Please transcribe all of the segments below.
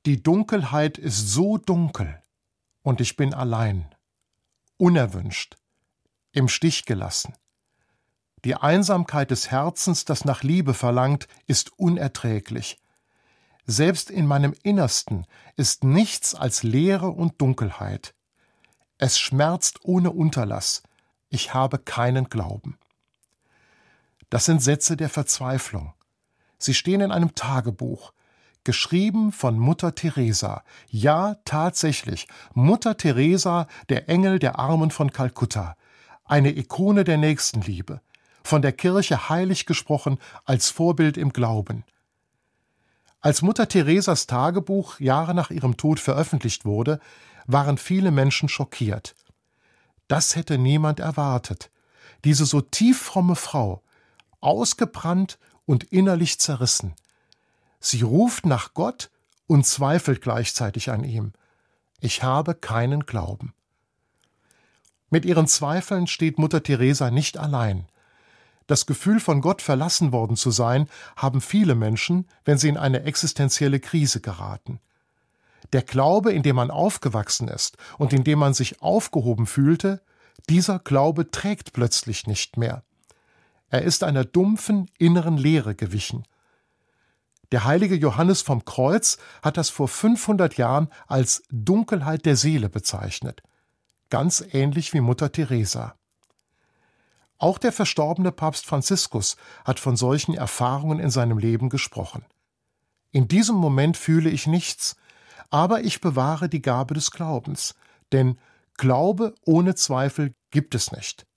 Die Dunkelheit ist so dunkel und ich bin allein, unerwünscht, im Stich gelassen. Die Einsamkeit des Herzens, das nach Liebe verlangt, ist unerträglich. Selbst in meinem Innersten ist nichts als Leere und Dunkelheit. Es schmerzt ohne Unterlass. Ich habe keinen Glauben. Das sind Sätze der Verzweiflung. Sie stehen in einem Tagebuch, geschrieben von Mutter Teresa. Ja, tatsächlich, Mutter Teresa, der Engel der Armen von Kalkutta. Eine Ikone der Nächstenliebe. Von der Kirche heilig gesprochen als Vorbild im Glauben. Als Mutter Teresas Tagebuch Jahre nach ihrem Tod veröffentlicht wurde, waren viele Menschen schockiert. Das hätte niemand erwartet. Diese so tieffromme Frau, ausgebrannt und innerlich zerrissen. Sie ruft nach Gott und zweifelt gleichzeitig an ihm. Ich habe keinen Glauben. Mit ihren Zweifeln steht Mutter Teresa nicht allein. Das Gefühl, von Gott verlassen worden zu sein, haben viele Menschen, wenn sie in eine existenzielle Krise geraten. Der Glaube, in dem man aufgewachsen ist und in dem man sich aufgehoben fühlte, dieser Glaube trägt plötzlich nicht mehr. Er ist einer dumpfen inneren Leere gewichen. Der heilige Johannes vom Kreuz hat das vor 500 Jahren als Dunkelheit der Seele bezeichnet. Ganz ähnlich wie Mutter Teresa. Auch der verstorbene Papst Franziskus hat von solchen Erfahrungen in seinem Leben gesprochen. In diesem Moment fühle ich nichts, aber ich bewahre die Gabe des Glaubens, denn Glaube ohne Zweifel gibt es nicht.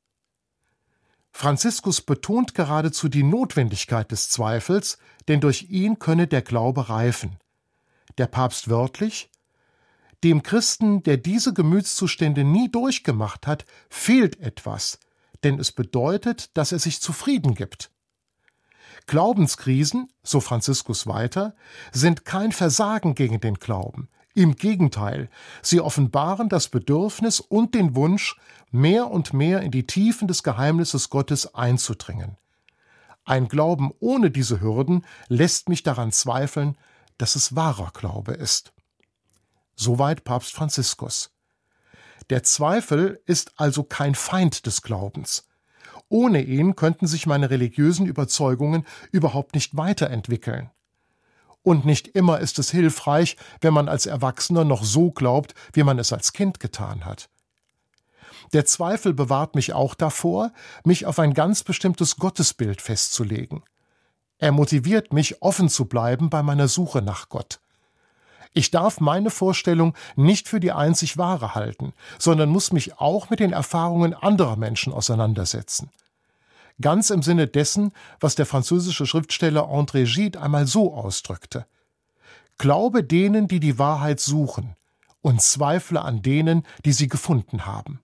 Franziskus betont geradezu die Notwendigkeit des Zweifels, denn durch ihn könne der Glaube reifen. Der Papst wörtlich: Dem Christen, der diese Gemütszustände nie durchgemacht hat, fehlt etwas, denn es bedeutet, dass er sich zufrieden gibt. Glaubenskrisen, so Franziskus weiter, sind kein Versagen gegen den Glauben. Im Gegenteil, sie offenbaren das Bedürfnis und den Wunsch, mehr und mehr in die Tiefen des Geheimnisses Gottes einzudringen. Ein Glauben ohne diese Hürden lässt mich daran zweifeln, dass es wahrer Glaube ist. Soweit Papst Franziskus. Der Zweifel ist also kein Feind des Glaubens. Ohne ihn könnten sich meine religiösen Überzeugungen überhaupt nicht weiterentwickeln. Und nicht immer ist es hilfreich, wenn man als Erwachsener noch so glaubt, wie man es als Kind getan hat. Der Zweifel bewahrt mich auch davor, mich auf ein ganz bestimmtes Gottesbild festzulegen. Er motiviert mich, offen zu bleiben bei meiner Suche nach Gott. Ich darf meine Vorstellung nicht für die einzig wahre halten, sondern muss mich auch mit den Erfahrungen anderer Menschen auseinandersetzen. Ganz im Sinne dessen, was der französische Schriftsteller André Gide einmal so ausdrückte: Glaube denen, die die Wahrheit suchen, und zweifle an denen, die sie gefunden haben.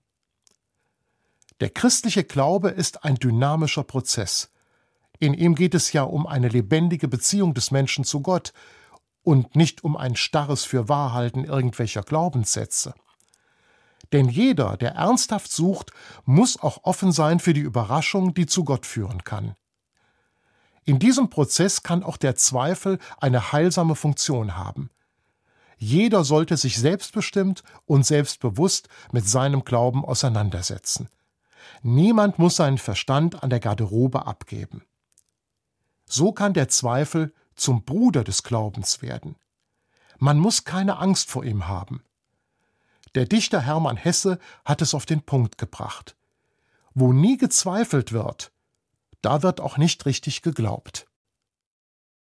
Der christliche Glaube ist ein dynamischer Prozess. In ihm geht es ja um eine lebendige Beziehung des Menschen zu Gott und nicht um ein starres Fürwahrhalten irgendwelcher Glaubenssätze. Denn jeder, der ernsthaft sucht, muss auch offen sein für die Überraschung, die zu Gott führen kann. In diesem Prozess kann auch der Zweifel eine heilsame Funktion haben. Jeder sollte sich selbstbestimmt und selbstbewusst mit seinem Glauben auseinandersetzen. Niemand muss seinen Verstand an der Garderobe abgeben. So kann der Zweifel zum Bruder des Glaubens werden. Man muss keine Angst vor ihm haben. Der Dichter Hermann Hesse hat es auf den Punkt gebracht: Wo nie gezweifelt wird, da wird auch nicht richtig geglaubt.